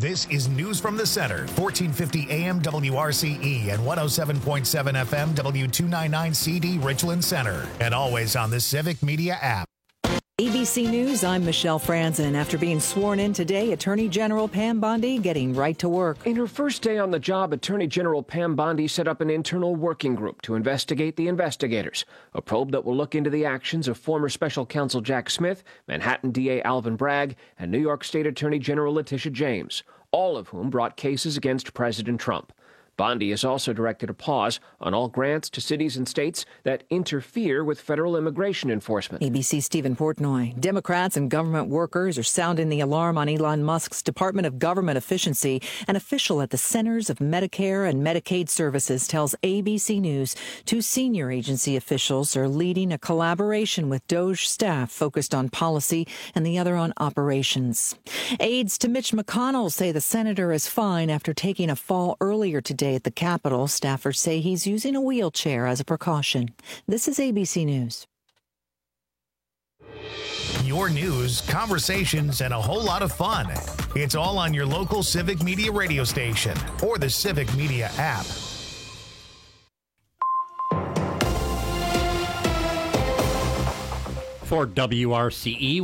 This is News from the Center, 1450 AM WRCE and 107.7 FM W299CD Richland Center, and always on the Civic Media app. ABC News, I'm Michelle Franzen. After being sworn in today, Attorney General Pam Bondi getting right to work. In her first day on the job, Attorney General Pam Bondi set up an internal working group to investigate the investigators, a probe that will look into the actions of former Special Counsel Jack Smith, Manhattan DA Alvin Bragg, and New York State Attorney General Letitia James, all of whom brought cases against President Trump. Bondi has also directed a pause on all grants to cities and states that interfere with federal immigration enforcement. ABC's Stephen Portnoy. Democrats and government workers are sounding the alarm on Elon Musk's Department of Government Efficiency. An official at the Centers of Medicare and Medicaid Services tells ABC News 2 senior agency officials are leading a collaboration with DOJ staff focused on policy and the other on operations. Aides to Mitch McConnell say the senator is fine after taking a fall earlier today at the Capitol. Staffers say he's using a wheelchair as a precaution. This is ABC News. Your news, conversations, and a whole lot of fun. It's all on your local Civic Media radio station or the Civic Media app. For WRCE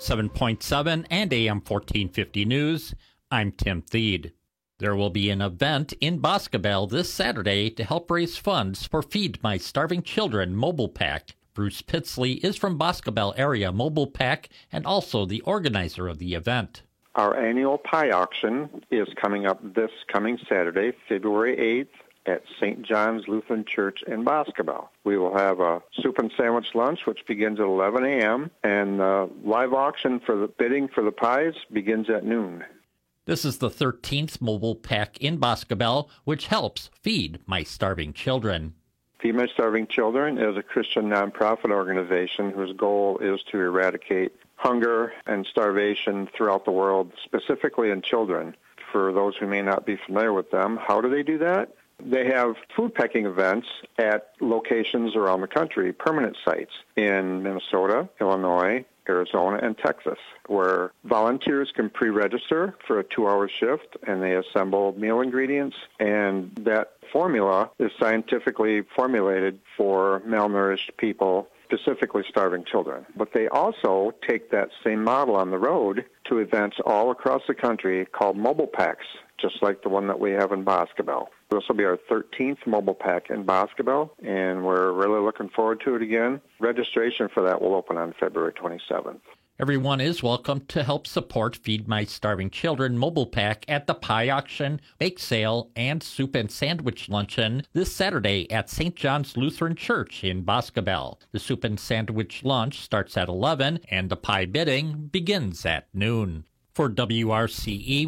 107.7 and AM 1450 News, I'm Tim Thede. There will be an event in Boscobel this Saturday to help raise funds for Feed My Starving Children Mobile Pack. Bruce Pitsley is from Boscobel Area Mobile Pack and also the organizer of the event. Our annual pie auction is coming up this coming Saturday, February 8th, at St. John's Lutheran Church in Boscobel. We will have a soup and sandwich lunch, which begins at 11 a.m., and the live auction for the bidding for the pies begins at noon. This is the 13th mobile pack in Boscobel, which helps Feed My Starving Children. Feed My Starving Children is a Christian nonprofit organization whose goal is to eradicate hunger and starvation throughout the world, specifically in children. For those who may not be familiar with them, how do they do that? They have food packing events at locations around the country, permanent sites in Minnesota, Illinois, Arizona, and Texas, where volunteers can pre-register for a 2-hour shift, and they assemble meal ingredients, and that formula is scientifically formulated for malnourished people, specifically starving children. But they also take that same model on the road to events all across the country called mobile packs, just like the one that we have in Boscobel. This will be our 13th mobile pack in Boscobel, and we're really looking forward to it again. Registration for that will open on February 27th. Everyone is welcome to help support Feed My Starving Children mobile pack at the pie auction, bake sale, and soup and sandwich luncheon this Saturday at St. John's Lutheran Church in Boscobel. The soup and sandwich lunch starts at 11, and the pie bidding begins at noon. For WRCE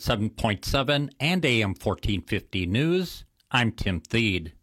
107.7 and AM 1450 News, I'm Tim Thede.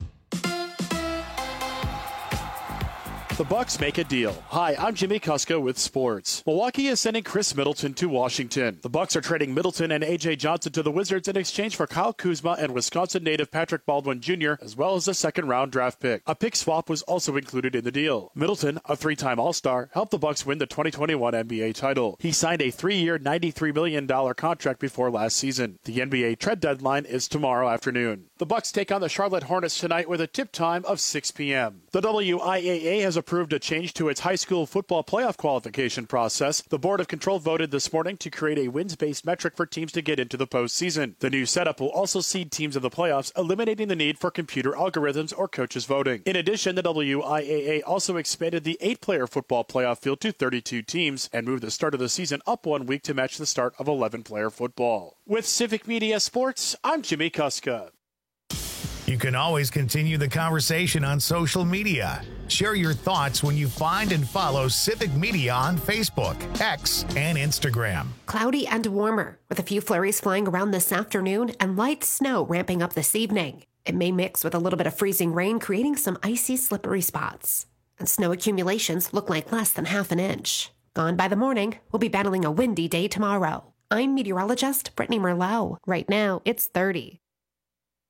The Bucks make a deal. Hi, I'm Jimmy Kuska with sports. Milwaukee is sending Chris Middleton to Washington. The Bucks are trading Middleton and A.J. Johnson to the Wizards in exchange for Kyle Kuzma and Wisconsin native Patrick Baldwin Jr., as well as a second-round draft pick. A pick swap was also included in the deal. Middleton, a 3-time All-Star, helped the Bucks win the 2021 NBA title. He signed a 3-year, $93 million contract before last season. The NBA trade deadline is tomorrow afternoon. The Bucks take on the Charlotte Hornets tonight with a tip time of 6 p.m. The WIAA has approved a change to its high school football playoff qualification process. The Board of Control voted this morning to create a wins-based metric for teams to get into the postseason. The new setup will also seed teams in the playoffs, eliminating the need for computer algorithms or coaches voting. In addition, the WIAA also expanded the 8-player football playoff field to 32 teams and moved the start of the season up 1 week to match the start of 11-player football. With Civic Media Sports, I'm Jimmy Kuska. You can always continue the conversation on social media. Share your thoughts when you find and follow Civic Media on Facebook, X, and Instagram. Cloudy and warmer, with a few flurries flying around this afternoon and light snow ramping up this evening. It may mix with a little bit of freezing rain, creating some icy, slippery spots. And snow accumulations look like less than half an inch. Gone by the morning, we'll be battling a windy day tomorrow. I'm meteorologist Brittany Merlot. Right now, it's 30.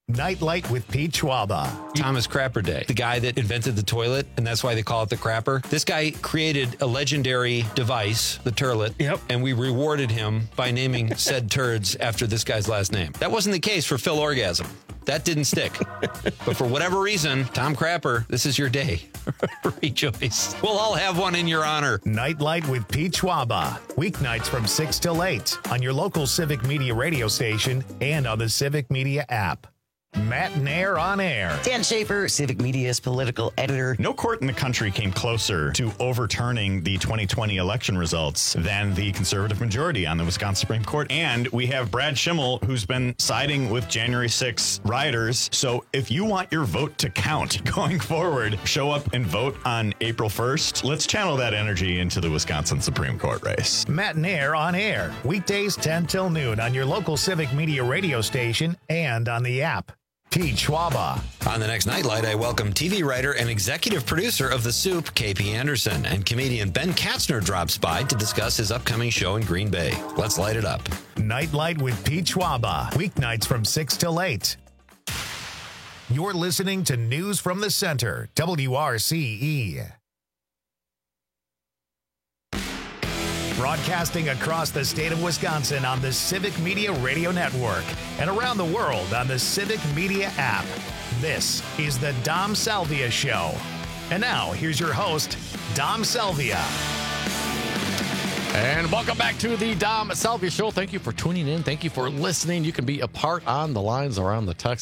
Nightlight with Pete Schwaba. Thomas Crapper Day, the guy that invented the toilet, and that's why they call it the crapper. This guy created a legendary device, the turlet, and we rewarded him by naming said turds after this guy's last name. That wasn't the case for Phil Orgasm. That didn't stick. But for whatever reason, Tom Crapper, this is your day. Rejoice. We'll all have one in your honor. Nightlight with Pete Schwaba. Weeknights from 6 till 8 on your local Civic Media radio station and on the Civic Media app. Matt Nair on air. Dan Schaefer, Civic Media's political editor. No court in the country came closer to overturning the 2020 election results than the conservative majority on the Wisconsin Supreme Court. And we have Brad Schimmel, who's been siding with January 6 rioters. So if you want your vote to count going forward, show up and vote on April 1st. Let's channel that energy into the Wisconsin Supreme Court race. Matt Nair on air. Weekdays 10 till noon on your local Civic Media radio station and on the app. Pete Schwaba. On the next Nightlight, I welcome TV writer and executive producer of The Soup, KP Anderson, and comedian Ben Katzner drops by to discuss his upcoming show in Green Bay. Let's light it up. Nightlight with Pete Schwaba. Weeknights from 6 till 8. You're listening to News from the Center, WRCE. Broadcasting across the state of Wisconsin on the Civic Media Radio Network and around the world on the Civic Media app. This is the Dom Salvia Show. And now, here's your host, Dom Salvia. And welcome back to the Dom Salvia Show. Thank you for tuning in. Thank you for listening. You can be a part on the lines around the text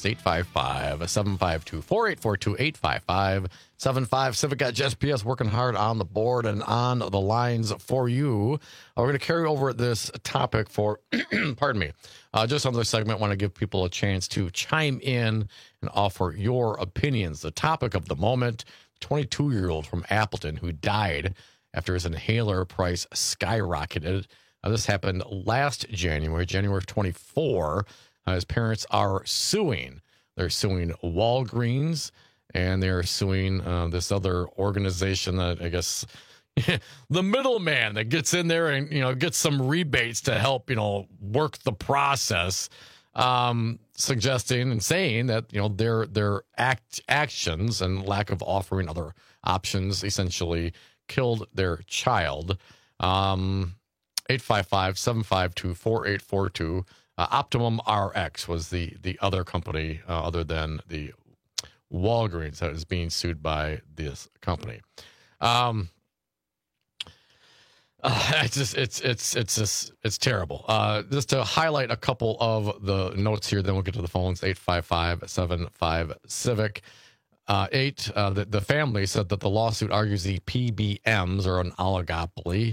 855-752-4842, 855-75 Civic at GPS, working hard on the board and on the lines for you. We're going to carry over this topic for, pardon me, just on this segment. I want to give people a chance to chime in and offer your opinions. The topic of the moment, 22-year-old from Appleton who died after his inhaler price skyrocketed. This happened last January 24. His parents are suing. They're suing Walgreens, and they're suing this other organization that I guess the middleman that gets in there and, gets some rebates to help, work the process, suggesting and saying that, their actions and lack of offering other options essentially killed their child. 855-752-4842. Optimum RX was the other company other than the Walgreens that is being sued by this company. It's terrible. Just to highlight a couple of the notes here, then we'll get to the phones. 855-75-CIVIC. The family said that the lawsuit argues the PBMs are an oligopoly,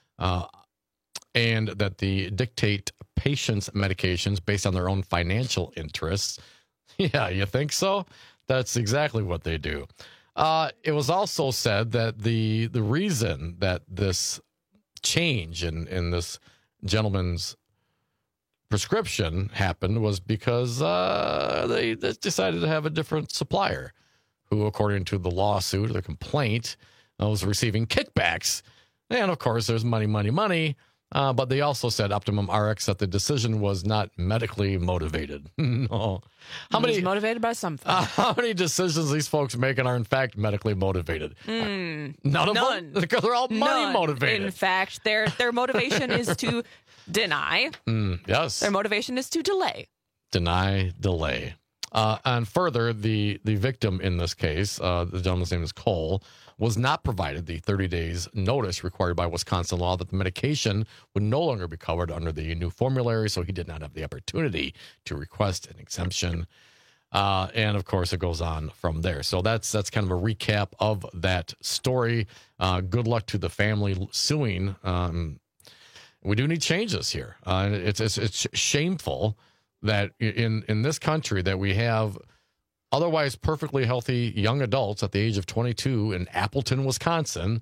and that they dictate patients' medications based on their own financial interests. Yeah, you think so? That's exactly what they do. It was also said that the reason that this change in this gentleman's prescription happened was because they decided to have a different supplier who, according to the lawsuit or the complaint, was receiving kickbacks. And, of course, there's money. But they also said, Optimum RX, that the decision was not medically motivated. No. It was motivated by something. How many decisions these folks making are, in fact, medically motivated? None of them? Because they're all money motivated. In fact, their motivation is to deny. Yes. Their motivation is to delay. Deny, delay. And further, the victim in this case, the gentleman's name is Cole, was not provided the 30 days notice required by Wisconsin law that the medication would no longer be covered under the new formulary, so he did not have the opportunity to request an exemption. And, of course, it goes on from there. So that's kind of a recap of that story. Good luck to the family suing. We do need changes here. It's shameful that in this country that we have otherwise perfectly healthy young adults at the age of 22 in Appleton, Wisconsin,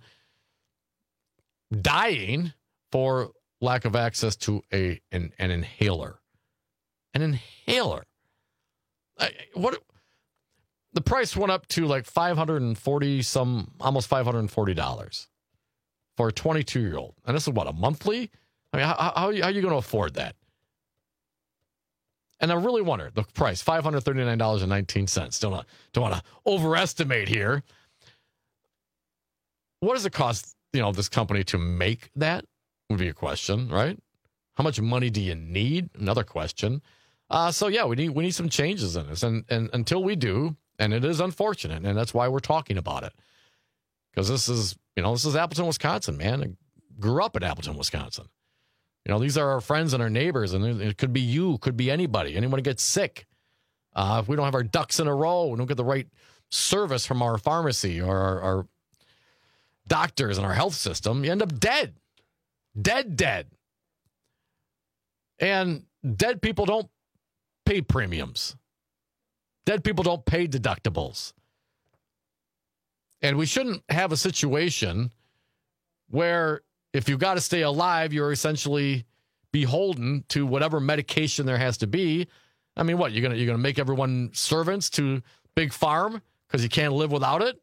dying for lack of access to an inhaler. An inhaler. What? The price went up to like $540, almost $540 for a 22-year-old. And this is what, a monthly? I mean, how are you going to afford that? And I really wonder the price, $539.19. Don't want to overestimate here. What does it cost, this company to make that? Would be a question, right? How much money do you need? Another question. We need some changes in this, and until we do, and it is unfortunate, and that's why we're talking about it, because this is Appleton, Wisconsin, man. I grew up in Appleton, Wisconsin. These are our friends and our neighbors, and it could be you, could be anybody. Anyone gets sick. If we don't have our ducks in a row, we don't get the right service from our pharmacy or our doctors and our health system, you end up dead. Dead. And dead people don't pay premiums. Dead people don't pay deductibles. And we shouldn't have a situation where if you've got to stay alive, you're essentially beholden to whatever medication there has to be. I mean, what, you're gonna make everyone servants to Big Farm because you can't live without it?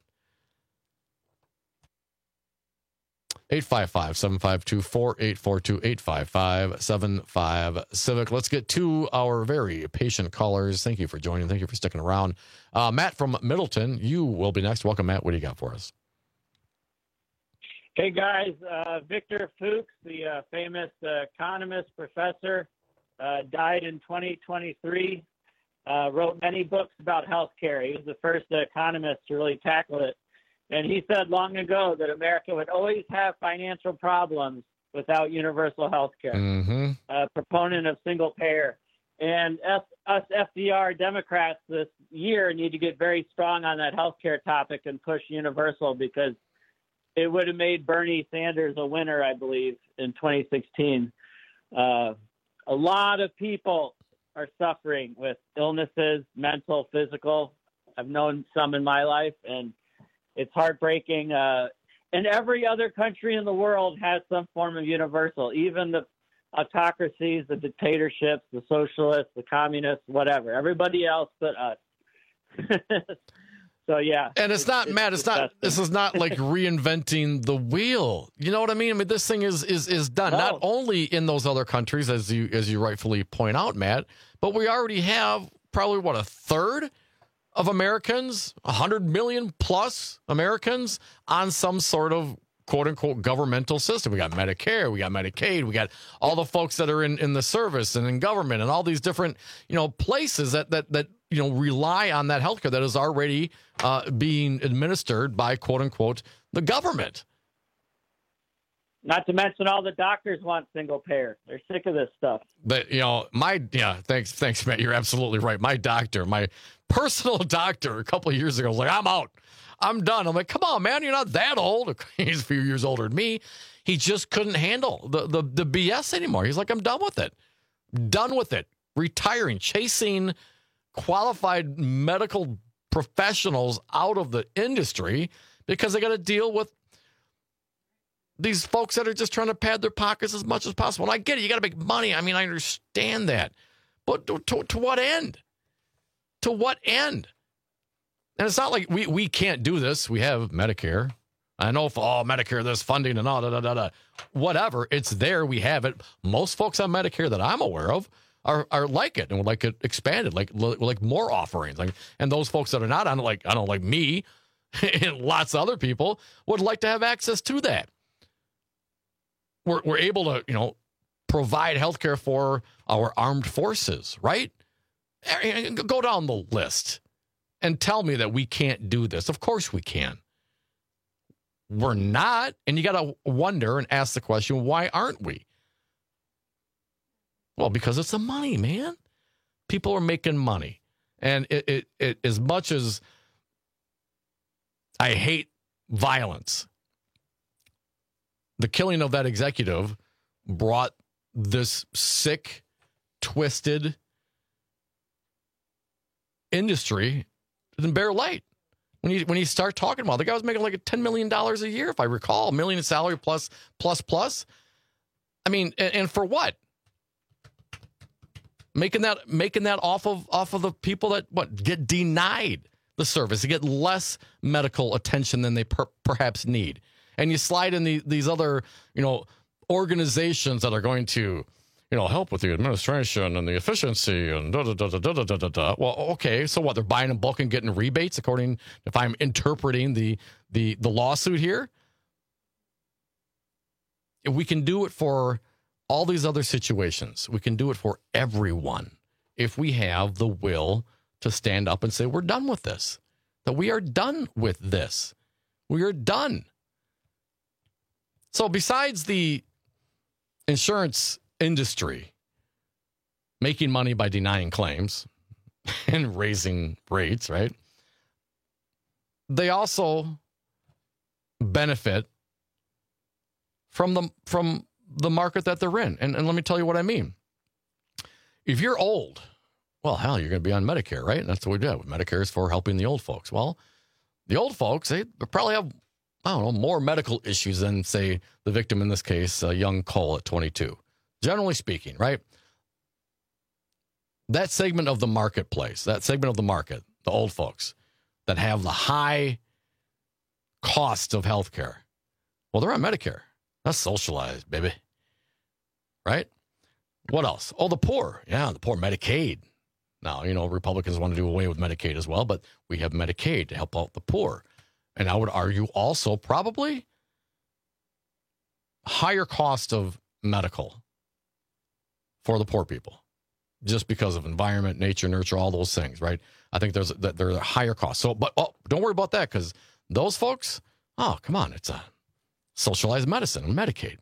855-752-4842, 855-75-CIVIC. Let's get to our very patient callers. Thank you for joining. Thank you for sticking around. Matt from Middleton, you will be next. Welcome, Matt. What do you got for us? Hey, guys. Victor Fuchs, the famous economist professor, died in 2023, wrote many books about healthcare. He was the first economist to really tackle it. And he said long ago that America would always have financial problems without universal health care. Mm-hmm. Proponent of single payer. And us FDR Democrats this year need to get very strong on that health care topic and push universal, because it would have made Bernie Sanders a winner, I believe, in 2016. A lot of people are suffering with illnesses, mental, physical. I've known some in my life, and it's heartbreaking. And every other country in the world has some form of universal, even the autocracies, the dictatorships, the socialists, the communists, whatever. Everybody else but us. So, yeah. And it's not, Matt, this is not like reinventing the wheel. You know what I mean? I mean, this thing is done not only in those other countries, as you rightfully point out, Matt, but we already have probably, a third of Americans, 100 million plus Americans on some sort of quote unquote governmental system. We got Medicare, we got Medicaid, we got all the folks that are in the service and in government and all these different, places that rely on that healthcare that is already being administered by quote unquote the government. Not to mention all the doctors want single payer. They're sick of this stuff. But, thanks, Matt. You're absolutely right. My personal doctor a couple of years ago was like, I'm out. I'm done. I'm like, come on, man. You're not that old. He's a few years older than me. He just couldn't handle the BS anymore. He's like, I'm done with it. Done with it. Retiring, chasing qualified medical professionals out of the industry because they got to deal with these folks that are just trying to pad their pockets as much as possible. And I get it. You got to make money. I mean, I understand that. But to what end? To what end? And it's not like we can't do this. We have Medicare. I know for Medicare, there's funding and all, whatever. It's there. We have it. Most folks on Medicare that I'm aware of are like it and would like it expanded, like more offerings. And those folks that are not on it, like me and lots of other people, would like to have access to that. We're able to, provide health care for our armed forces, right? Go down the list and tell me that we can't do this. Of course we can. We're not. And you got to wonder and ask the question, why aren't we? Well, because it's the money, man. People are making money. And it as much as I hate violence, the killing of that executive brought this sick, twisted industry to the bare light. When you start talking about it, the guy was making like $10 million a year, if I recall, $1 million in salary plus. I mean, and for what? Making that off of the people that get denied the service, to get less medical attention than they perhaps need. And you slide in these other, organizations that are going to, help with the administration and the efficiency and da-da-da-da-da-da-da-da. Well, okay, so what? They're buying in bulk and getting rebates, according, if I'm interpreting the lawsuit here? If we can do it for all these other situations, we can do it for everyone if we have the will to stand up and say, we're done with this, that we are done with this. We are done. So besides the insurance industry making money by denying claims and raising rates, right? They also benefit from the market that they're in. And let me tell you what I mean. If you're old, well, hell, you're going to be on Medicare, right? And that's what we do. Medicare is for helping the old folks. Well, the old folks, they probably have, more medical issues than, say, the victim in this case, young Cole at 22. Generally speaking, right? That segment of the marketplace, that segment of the market, the old folks that have the high cost of health care, well, they're on Medicare. That's socialized, baby. Right? What else? Oh, the poor. Yeah, the poor. Medicaid. Now, Republicans want to do away with Medicaid as well, but we have Medicaid to help out the poor. And I would argue also probably higher cost of medical for the poor people, just because of environment, nature, nurture, all those things, right? I think there's a higher cost. So, but don't worry about that, because those folks, come on, it's a socialized medicine and Medicaid.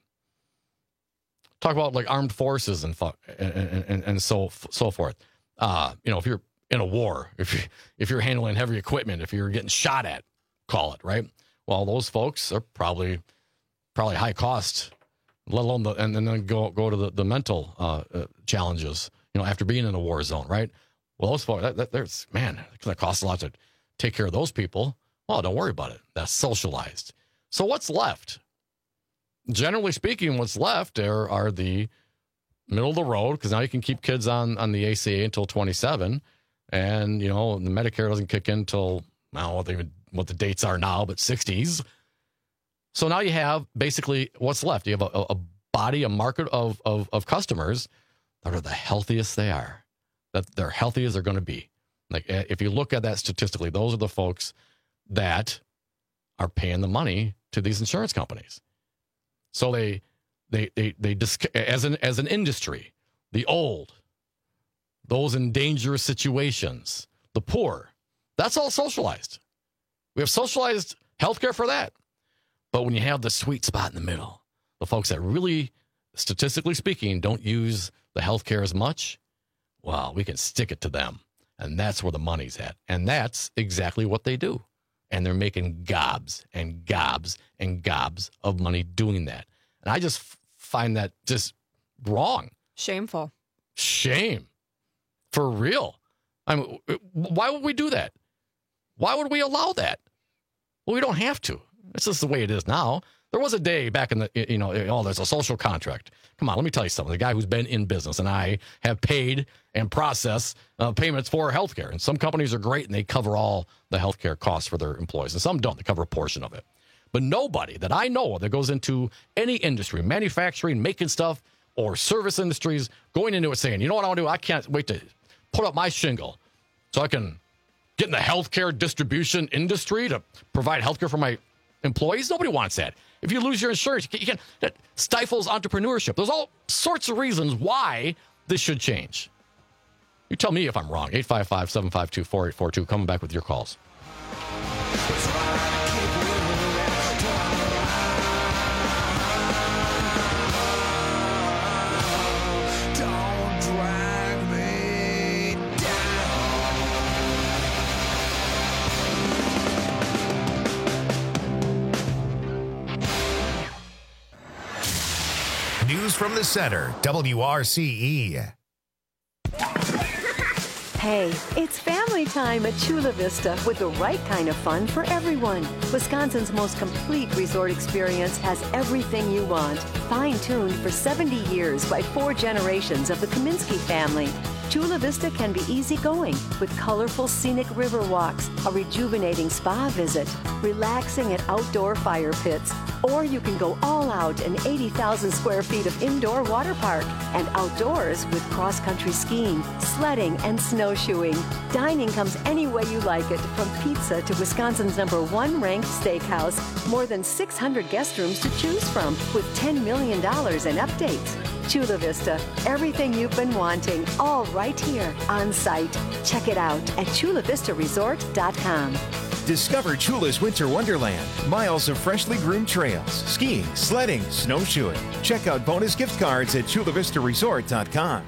Talk about like armed forces and so forth. If you're in a war, if you're handling heavy equipment, if you're getting shot at, call it, right? Well, those folks are probably high cost, let alone and then go to the mental challenges, after being in a war zone, right? Well, those folks, that costs a lot to take care of those people. Well, don't worry about it. That's socialized. So what's left? Generally speaking, what's left are the middle of the road, because now you can keep kids on the ACA until 27, and the Medicare doesn't kick in until what the dates are now, but 60s. So now you have basically what's left. You have a market of customers that are the healthiest they are, that they're healthy as they're going to be. Like, if you look at that statistically, those are the folks that are paying the money to these insurance companies. So they as an industry, the old, those in dangerous situations, the poor, that's all socialized. We have socialized healthcare for that. But when you have the sweet spot in the middle, the folks that really, statistically speaking, don't use the healthcare as much, well, we can stick it to them. And that's where the money's at. And that's exactly what they do. And they're making gobs and gobs and gobs of money doing that. And I just find that just wrong. Shameful. Shame. For real. I mean, why would we do that? Why would we allow that? Well, we don't have to. It's just the way it is now. There was a day back in the, there's a social contract. Come on, let me tell you something. The guy who's been in business, and I have paid and processed payments for healthcare. And some companies are great, and they cover all the healthcare costs for their employees. And some don't. They cover a portion of it. But nobody that I know of that goes into any industry, manufacturing, making stuff, or service industries, going into it saying, you know what I want to do? I can't wait to put up my shingle so I can get in the healthcare distribution industry to provide healthcare for my employees. Nobody wants that. If you lose your insurance, that stifles entrepreneurship. There's all sorts of reasons why this should change. You tell me if I'm wrong. 855-752-4842. Coming back with your calls. News from the center, WRCE. Hey, it's family time at Chula Vista with the right kind of fun for everyone. Wisconsin's most complete resort experience has everything you want. Fine-tuned for 70 years by 4 generations of the Kaminsky family. Chula Vista can be easygoing with colorful scenic river walks, a rejuvenating spa visit, relaxing at outdoor fire pits, or you can go all out in 80,000 square feet of indoor water park and outdoors with cross-country skiing, sledding, and snowshoeing. Dining comes any way you like it, from pizza to Wisconsin's #1 ranked steakhouse. More than 600 guest rooms to choose from with $10 million in updates. Chula Vista, everything you've been wanting, all right here on site. Check it out at chulavistaresort.com. Discover Chula's Winter Wonderland. Miles of freshly groomed trails, skiing, sledding, snowshoeing. Check out bonus gift cards at chulavistaresort.com.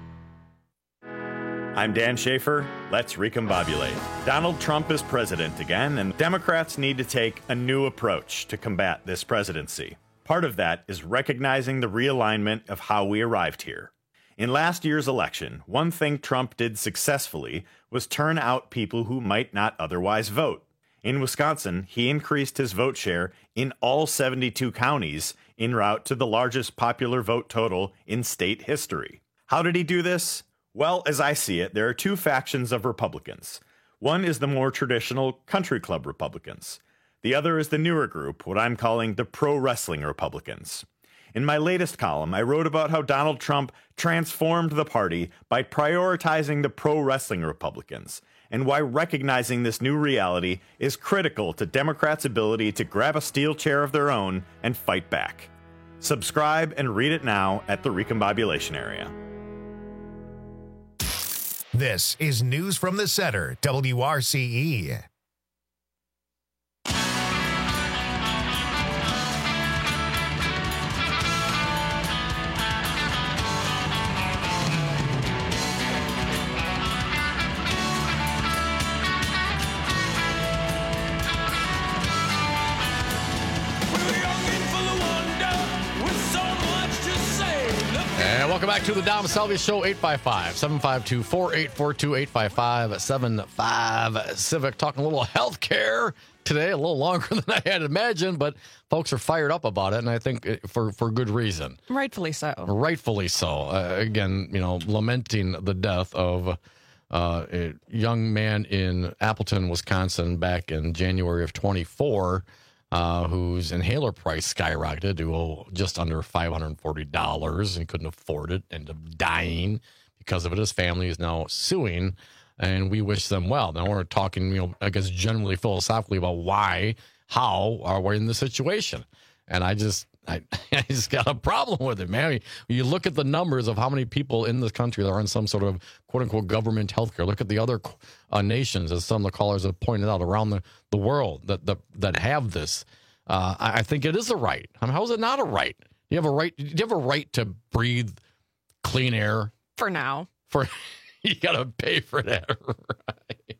I'm Dan Schaefer. Let's recombobulate. Donald Trump is president again, and Democrats need to take a new approach to combat this presidency. Part of that is recognizing the realignment of how we arrived here. In last year's election, one thing Trump did successfully was turn out people who might not otherwise vote. In Wisconsin, he increased his vote share in all 72 counties en route to the largest popular vote total in state history. How did he do this? Well, as I see it, there are two factions of Republicans. One is the more traditional country club Republicans. The other is the newer group, what I'm calling the pro-wrestling Republicans. In my latest column, I wrote about how Donald Trump transformed the party by prioritizing the pro-wrestling Republicans, and why recognizing this new reality is critical to Democrats' ability to grab a steel chair of their own and fight back. Subscribe and read it now at the Recombobulation Area. This is News from the Center, WRCE. Welcome back to the Dom Salvia Show, 855-752-4842-855-75 Civic. Talking a little health care today, a little longer than I had imagined, but folks are fired up about it, and I think for good reason. Rightfully so. Rightfully so. Again, lamenting the death of a young man in Appleton, Wisconsin, back in January of 24, whose inhaler price skyrocketed to just under $540 and couldn't afford it, ended up dying because of it. His family is now suing, and we wish them well. Now we're talking, I guess generally philosophically about how are we in this situation? And I just got a problem with it, man. I mean, you look at the numbers of how many people in this country that are on some sort of quote-unquote government health care. Look at the other nations, as some of the callers have pointed out, around the world that have this. I think it is a right. I mean, how is it not a right? You have a right. Do you have a right to breathe clean air? For now. You got to pay for that, right?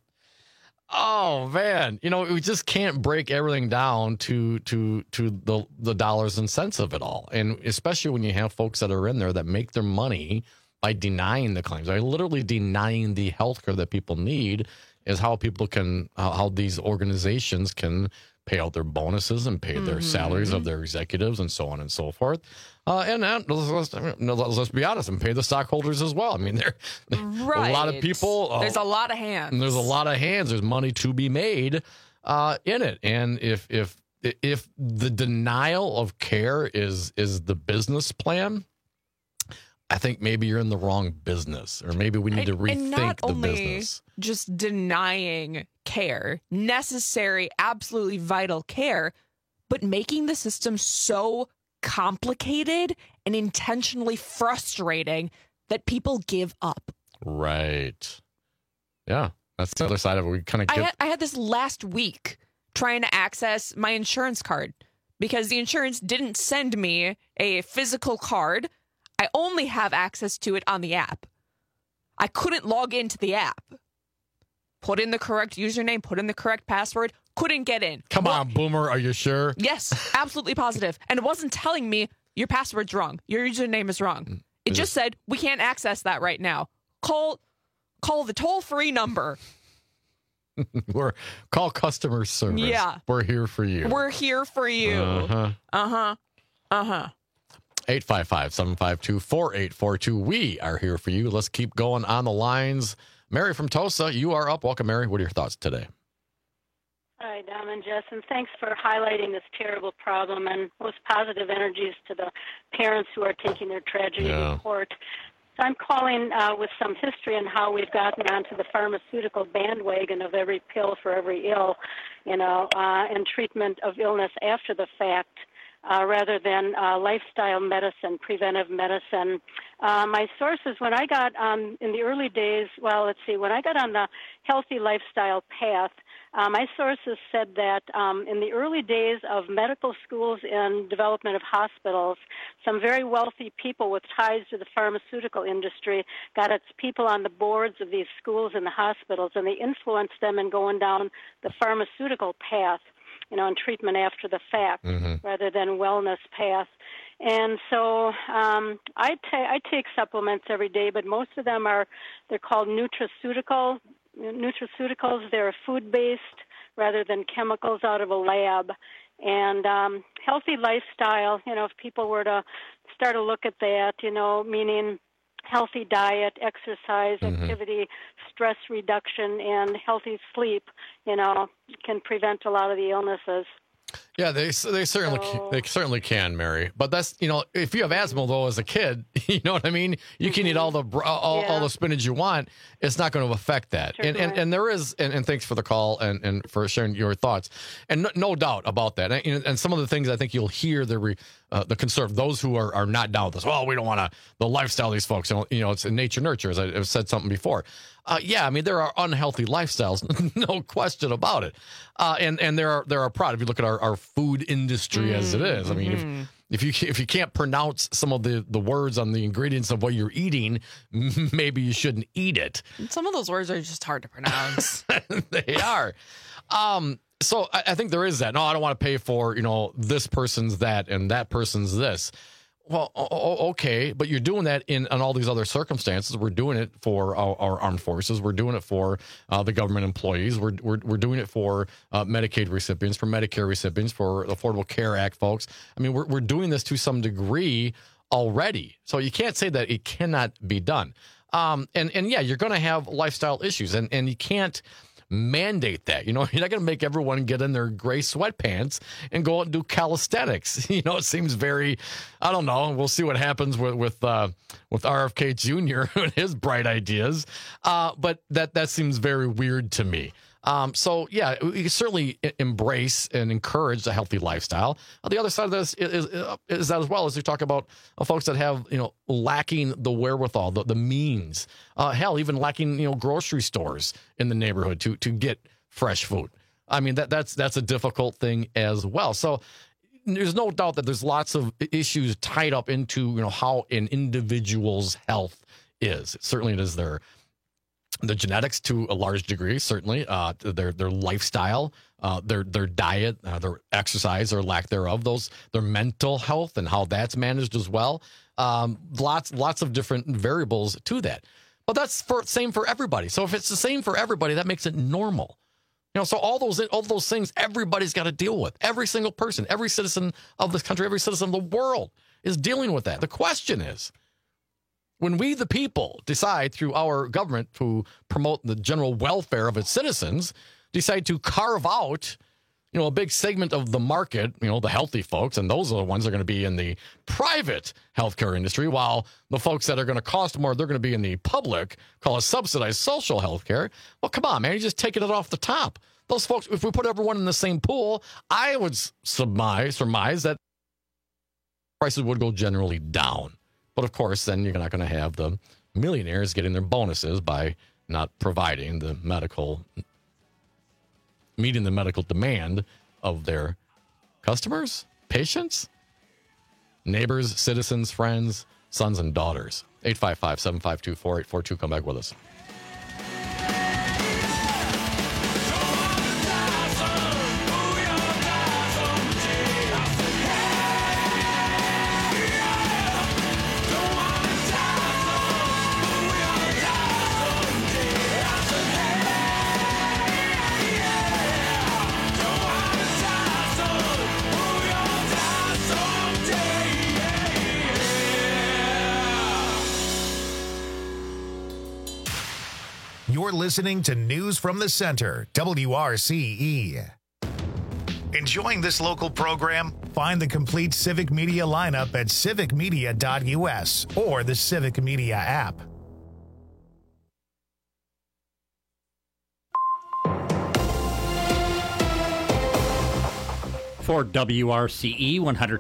Oh man, we just can't break everything down to the dollars and cents of it all, and especially when you have folks that are in there that make their money by denying the claims, by literally denying the health care that people need, is how these organizations can pay out their bonuses and pay their salaries of their executives and so on and so forth. And let's be honest, and pay the stockholders as well. I mean, a lot of people. There's a lot of hands. There's a lot of hands. There's money to be made in it. And if the denial of care is the business plan, I think maybe you're in the wrong business, or maybe we need to rethink and not the only business. Just denying care, necessary, absolutely vital care, but making the system so complicated and intentionally frustrating that people give up. Right. Yeah, that's the other side of it. We kind of I had this last week trying to access my insurance card because the insurance didn't send me a physical card. I only have access to it on the app. I couldn't log into the app. Put in the correct username, put in the correct password, couldn't get in. Come on, Boomer, are you sure? Yes, absolutely positive. And it wasn't telling me your password's wrong. Your username is wrong. It just said, we can't access that right now. Call the toll-free number. Call customer service. Yeah. We're here for you. We're here for you. Uh-huh. Uh-huh. Uh-huh. 855-752-4842. We are here for you. Let's keep going on the lines. Mary from Tosa, you are up. Welcome, Mary. What are your thoughts today? Hi, Dom and Jess, and thanks for highlighting this terrible problem and most positive energies to the parents who are taking their tragedy to court. So I'm calling with some history on how we've gotten onto the pharmaceutical bandwagon of every pill for every ill, and treatment of illness after the fact. Rather than lifestyle medicine, preventive medicine. My sources, when I got in the early days, when I got on the healthy lifestyle path, my sources said that in the early days of medical schools and development of hospitals, some very wealthy people with ties to the pharmaceutical industry got its people on the boards of these schools and the hospitals, and they influenced them in going down the pharmaceutical path, and treatment after the fact, rather than wellness path. And so I take supplements every day, but most of them they're called nutraceuticals. They're food-based rather than chemicals out of a lab. And healthy lifestyle, if people were to start to look at that, meaning healthy diet, exercise, activity, stress reduction, and healthy sleep, can prevent a lot of the illnesses. Yeah, they certainly can, Mary. But that's if you have asthma though as a kid, you know what I mean. You can eat all the spinach you want. It's not going to affect that. Sure, and there is and thanks for the call and for sharing your thoughts. And no doubt about that. And some of the things I think you'll hear the conservative, those who are not down with this. Well, we don't want the lifestyle of these folks. It's in nature nurture, as I've said something before. There are unhealthy lifestyles, no question about it. And there are products. If you look at our food industry as it is, I mean, if you can't pronounce some of the words on the ingredients of what you're eating, maybe you shouldn't eat it. Some of those words are just hard to pronounce. They are. So I think there is that. No, I don't want to pay for, this person's that and that person's this. Well, okay, but you're doing that in all these other circumstances. We're doing it for our armed forces. We're doing it for the government employees. We're doing it for Medicaid recipients, for Medicare recipients, for the Affordable Care Act folks. I mean, we're doing this to some degree already. So you can't say that it cannot be done. You're going to have lifestyle issues, and you can't mandate that. You're not going to make everyone get in their gray sweatpants and go out and do calisthenics. It seems very, I don't know. We'll see what happens with RFK Jr. and his bright ideas. But that seems very weird to me. We can certainly embrace and encourage a healthy lifestyle. The other side of this is that as well as we talk about folks that have, lacking the wherewithal, the means, even lacking, grocery stores in the neighborhood to get fresh food. I mean, that's a difficult thing as well. So there's no doubt that there's lots of issues tied up into, how an individual's health is. Certainly it is the genetics to a large degree, certainly, their lifestyle, their diet, their exercise or lack thereof, their mental health and how that's managed as well. Lots of different variables to that. But that's same for everybody. So if it's the same for everybody, that makes it normal. So all those things everybody's got to deal with. Every single person, every citizen of this country, every citizen of the world is dealing with that. The question is, when we, the people, decide through our government to promote the general welfare of its citizens, decide to carve out, a big segment of the market, the healthy folks, and those are the ones that are going to be in the private healthcare industry, while the folks that are going to cost more, they're going to be in the public, call it subsidized social healthcare. Well, come on, man, you're just taking it off the top. Those folks, if we put everyone in the same pool, I would surmise that prices would go generally down. But of course, then you're not going to have the millionaires getting their bonuses by not providing meeting the medical demand of their customers, patients, neighbors, citizens, friends, sons, and daughters. 855-752-4842. Come back with us. You're listening to News from the Center, WRCE. Enjoying this local program? Find the complete Civic Media lineup at civicmedia.us or the Civic Media app. For WRCE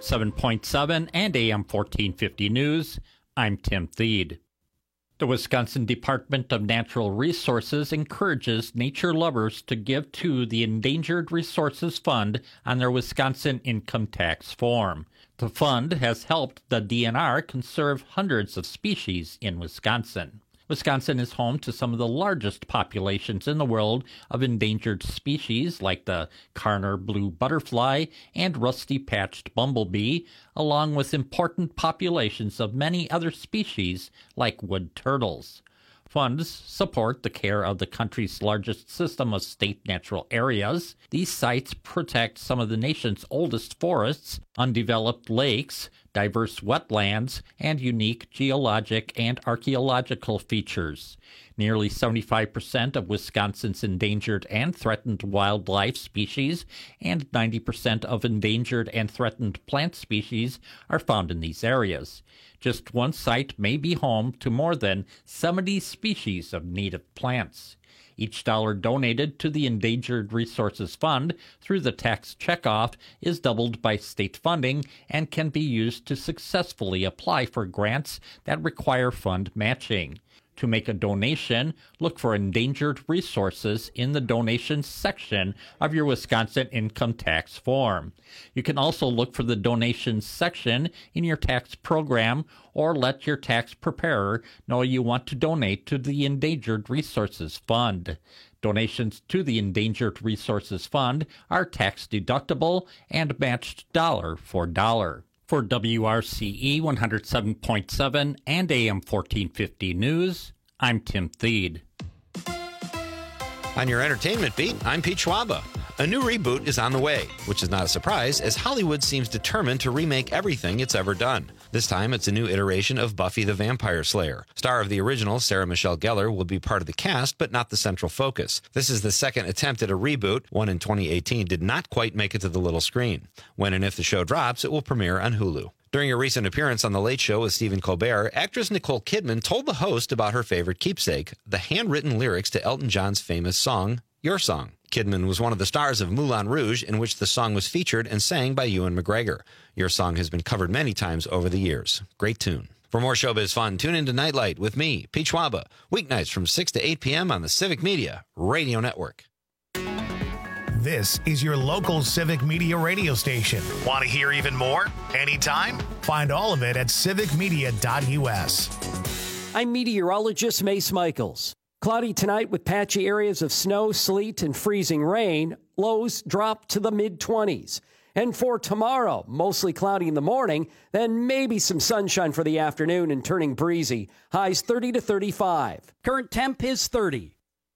107.7 and AM 1450 News, I'm Tim Thede. The Wisconsin Department of Natural Resources encourages nature lovers to give to the Endangered Resources Fund on their Wisconsin income tax form. The fund has helped the DNR conserve hundreds of species in Wisconsin. Wisconsin is home to some of the largest populations in the world of endangered species like the Karner blue butterfly and rusty-patched bumblebee, along with important populations of many other species like wood turtles. Funds support the care of the country's largest system of state natural areas. These sites protect some of the nation's oldest forests, undeveloped lakes, diverse wetlands, and unique geologic and archaeological features. Nearly 75% of Wisconsin's endangered and threatened wildlife species and 90% of endangered and threatened plant species are found in these areas. Just one site may be home to more than 70 species of native plants. Each dollar donated to the Endangered Resources Fund through the tax checkoff is doubled by state funding and can be used to successfully apply for grants that require fund matching. To make a donation, look for Endangered Resources in the donations section of your Wisconsin income tax form. You can also look for the donations section in your tax program or let your tax preparer know you want to donate to the Endangered Resources Fund. Donations to the Endangered Resources Fund are tax deductible and matched dollar for dollar. For WRCE 107.7 and AM 1450 News, I'm Tim Thede. On your entertainment beat, I'm Pete Schwaba. A new reboot is on the way, which is not a surprise, as Hollywood seems determined to remake everything it's ever done. This time, it's a new iteration of Buffy the Vampire Slayer. Star of the original, Sarah Michelle Gellar, will be part of the cast, but not the central focus. This is the second attempt at a reboot. One in 2018 did not quite make it to the little screen. When and if the show drops, it will premiere on Hulu. During a recent appearance on The Late Show with Stephen Colbert, actress Nicole Kidman told the host about her favorite keepsake, the handwritten lyrics to Elton John's famous song, Your Song. Kidman was one of the stars of Moulin Rouge, in which the song was featured and sang by Ewan McGregor. Your Song has been covered many times over the years. Great tune. For more showbiz fun, tune into Nightlight with me, Pete Schwaba, weeknights from 6 to 8 p.m. on the Civic Media Radio Network. This is your local Civic Media radio station. Want to hear even more? Anytime? Find all of it at civicmedia.us. I'm meteorologist Mace Michaels. Cloudy tonight with patchy areas of snow, sleet, and freezing rain. Lows drop to the mid-20s. And for tomorrow, mostly cloudy in the morning, then maybe some sunshine for the afternoon and turning breezy. Highs 30 to 35. Current temp is 30.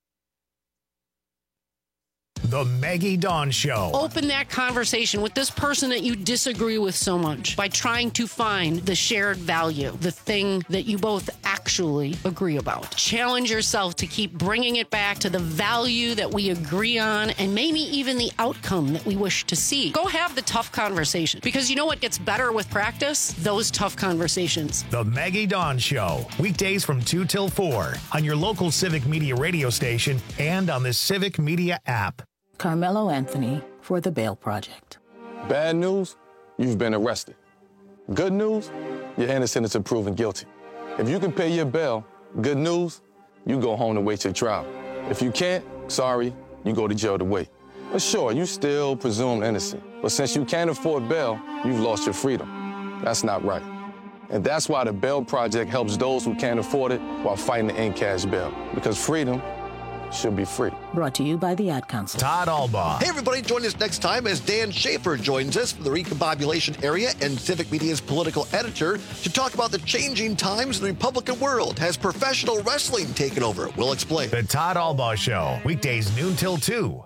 The Maggie Dawn Show. Open that conversation with this person that you disagree with so much by trying to find the shared value, the thing that you both actually agree about. Challenge yourself to keep bringing it back to the value that we agree on and maybe even the outcome that we wish to see. Go have the tough conversation, because you know what gets better with practice? Those tough conversations. The Maggie Dawn Show. Weekdays from 2 till 4 on your local Civic Media radio station and on the Civic Media app. Carmelo Anthony for the Bail Project. Bad news, you've been arrested. Good news, you're innocent until proven guilty. If you can pay your bail, good news, you go home to wait your trial. If you can't, sorry, you go to jail to wait. But sure, you still presumed innocent. But since you can't afford bail, you've lost your freedom. That's not right. And that's why the Bail Project helps those who can't afford it while fighting to end cash bail. Because freedom should be free. Brought to you by the Ad Council. Todd Albaugh. Hey, everybody, join us next time as Dan Schaefer joins us from the Recombobulation Area and Civic Media's political editor to talk about the changing times in the Republican world. Has professional wrestling taken over? We'll explain. The Todd Albaugh Show, weekdays noon till 2.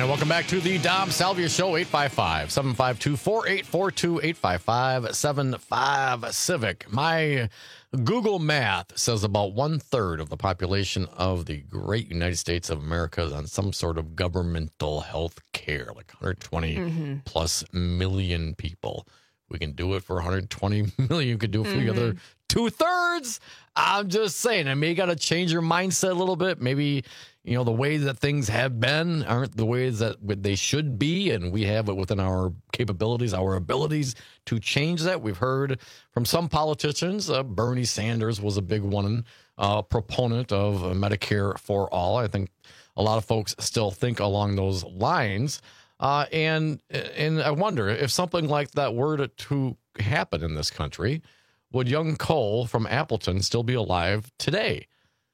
right, welcome back to the Dom Salvia Show, 855-752-4842, 855-75-CIVIC. My Google math says about 1/3 of the population of the great United States of America is on some sort of governmental health care, like 120 plus million people. We can do it for 120 million. You could do it for the other 2/3. I'm just saying, I mean, you got to change your mindset a little bit. Maybe, the way that things have been aren't the ways that they should be, and we have it within our capabilities, our abilities to change that. We've heard from some politicians, Bernie Sanders was a big one, proponent of Medicare for all. I think a lot of folks still think along those lines. And I wonder if something like that were to happen in this country, would young Cole from Appleton still be alive today?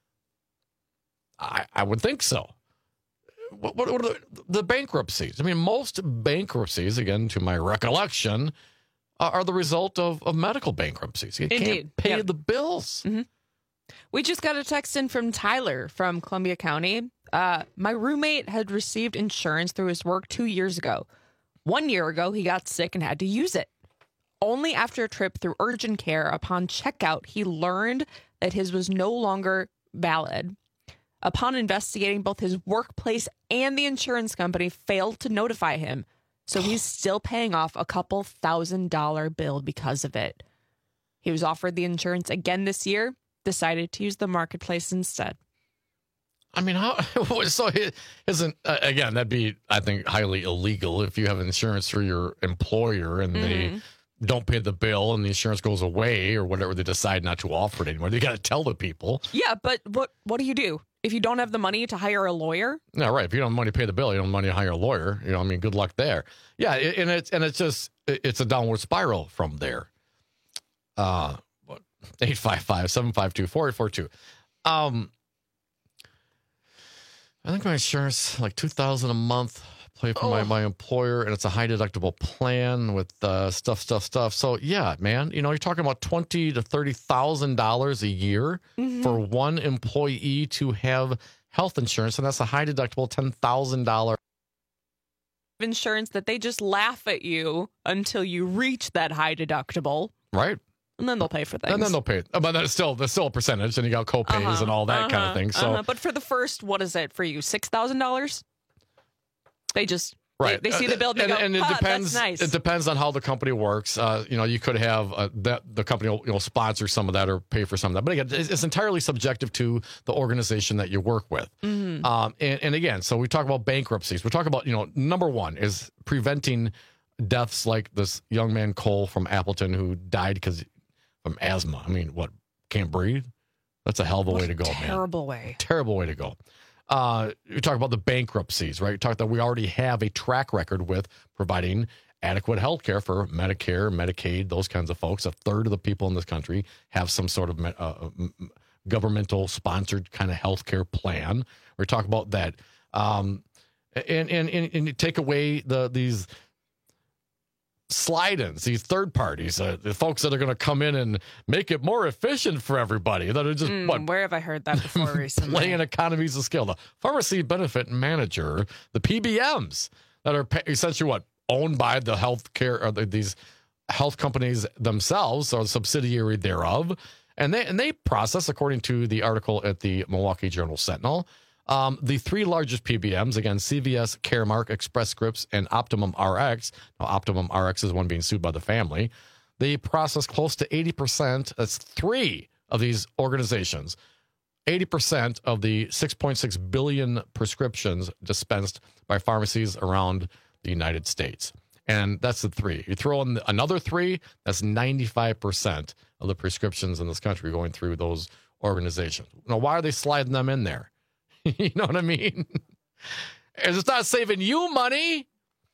I would think so. What are the bankruptcies? I mean, most bankruptcies, again, to my recollection, are the result of medical bankruptcies. You can't pay the bills. Mm-hmm. We just got a text in from Tyler from Columbia County. My roommate had received insurance through his work 2 years ago. 1 year ago, he got sick and had to use it. Only after a trip through urgent care, upon checkout, he learned that his was no longer valid. Upon investigating, both his workplace and the insurance company failed to notify him. So he's still paying off a couple $1,000 bill because of it. He was offered the insurance again this year, decided to use the marketplace instead. I mean, how? So it isn't, again, that'd be, I think, highly illegal if you have insurance through your employer and they don't pay the bill and the insurance goes away or whatever, they decide not to offer it anymore. You got to tell the people. Yeah, but what do you do? If you don't have the money to hire a lawyer? No, right. If you don't have money to pay the bill, you don't have money to hire a lawyer. Good luck there. Yeah, and it's a downward spiral from there. 855-752-4842. I think my insurance, like $2,000 a month, pay for my employer, and it's a high deductible plan with stuff. So yeah, man, you're talking about $20,000 to $30,000 a year for one employee to have health insurance, and that's a high deductible $10,000 insurance that they just laugh at you until you reach that high deductible, right? And then they'll pay for things. And then they'll pay. But there's still a percentage, and you got co-pays and all that kind of thing. So, but for the first, what is it for you? $6,000? They just they see the bill and they go, and it depends. That's nice. It depends on how the company works. You could have the company will sponsor some of that or pay for some of that. But again, it's entirely subjective to the organization that you work with. And again, so we talk about bankruptcies. We talk about number one is preventing deaths like this young man Cole from Appleton who died from asthma. I mean, can't breathe? That's a hell of a way to go, man. Terrible way. Terrible way to go. You talk about the bankruptcies, right? You talk that we already have a track record with providing adequate health care for Medicare, Medicaid, those kinds of folks. 1/3 of the people in this country have some sort of governmental sponsored kind of health care plan. We talk about that. And you take away these slide-ins, these third parties, the folks that are going to come in and make it more efficient for everybody. That are just where have I heard that before recently? Laying economies of scale. The pharmacy benefit manager, the PBMs that are essentially owned by the health care or these health companies themselves or a subsidiary thereof, and they process, according to the article at the Milwaukee Journal Sentinel. The three largest PBMs, again, CVS, Caremark, Express Scripts, and Optimum RX. Now, Optimum RX is one being sued by the family. They process close to 80%. That's three of these organizations. 80% of the 6.6 billion prescriptions dispensed by pharmacies around the United States. And that's the three. You throw in another three, that's 95% of the prescriptions in this country going through those organizations. Now, why are they sliding them in there? You know what I mean? It's not saving you money.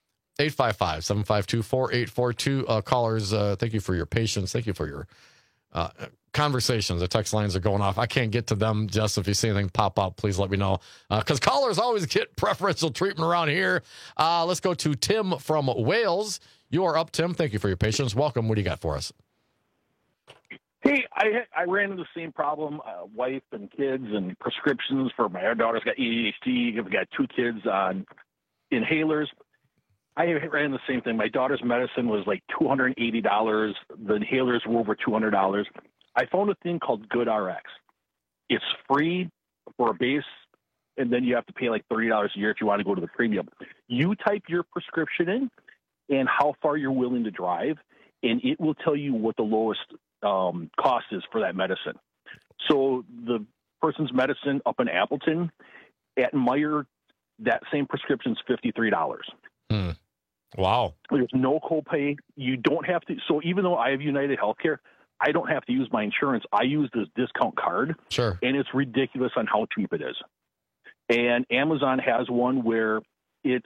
855-752-4842. Callers, thank you for your patience. Thank you for your conversations. The text lines are going off. I can't get to them. Just if you see anything pop up, please let me know. Because callers always get preferential treatment around here. Let's go to Tim from Wales. You are up, Tim. Thank you for your patience. Welcome. What do you got for us? Hey, I ran into the same problem, wife and kids and prescriptions for my daughter's got ADHD. We've got 2 kids on inhalers. I ran the same thing. My daughter's medicine was like $280. The inhalers were over $200. I found a thing called GoodRx. It's free for a base, and then you have to pay like $30 a year if you want to go to the premium. You type your prescription in and how far you're willing to drive, and it will tell you what the lowest cost is for that medicine. So the person's medicine up in Appleton, at Meijer, that same prescription is $53. Wow. There's no copay. You don't have to. So even though I have United Healthcare, I don't have to use my insurance. I use this discount card. Sure. And it's ridiculous on how cheap it is. And Amazon has one where it's